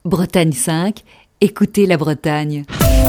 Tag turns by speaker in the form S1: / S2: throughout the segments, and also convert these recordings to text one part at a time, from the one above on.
S1: Bretagne 5, écoutez la Bretagne.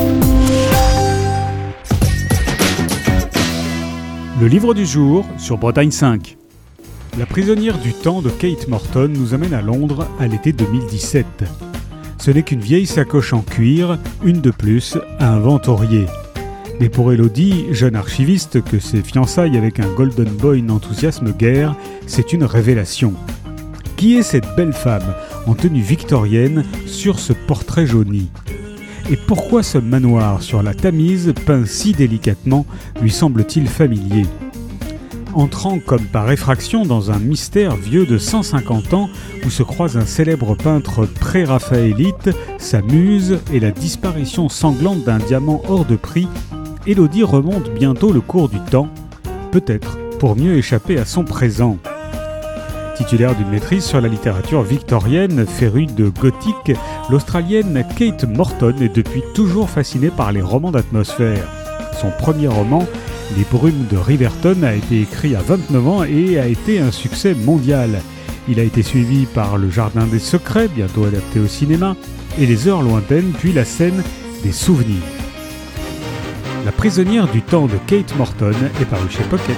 S2: Le livre du jour sur Bretagne 5. La prisonnière du temps de Kate Morton nous amène à Londres à l'été 2017. Ce n'est qu'une vieille sacoche en cuir, une de plus, à inventorier. Mais pour Elodie, jeune archiviste que ses fiançailles avec un golden boy n'enthousiasment guère, c'est une révélation. Qui est cette belle femme en tenue victorienne sur ce portrait jauni ? Et pourquoi ce manoir sur la Tamise, peint si délicatement, lui semble-t-il familier ? Entrant comme par effraction dans un mystère vieux de 150 ans où se croisent un célèbre peintre pré-raphaélite, sa muse et la disparition sanglante d'un diamant hors de prix, Elodie remonte bientôt le cours du temps, peut-être pour mieux échapper à son présent. Titulaire d'une maîtrise sur la littérature victorienne, férue de gothique, l'Australienne Kate Morton est depuis toujours fascinée par les romans d'atmosphère. Son premier roman, Les Brumes de Riverton, a été écrit à 29 ans et a été un succès mondial. Il a été suivi par Le Jardin des Secrets, bientôt adapté au cinéma, et Les Heures lointaines, puis La Scène des Souvenirs. La prisonnière du temps de Kate Morton est parue chez Pocket.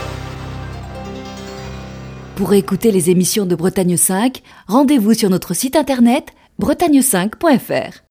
S1: Pour écouter les émissions de Bretagne 5, rendez-vous sur notre site internet bretagne5.fr.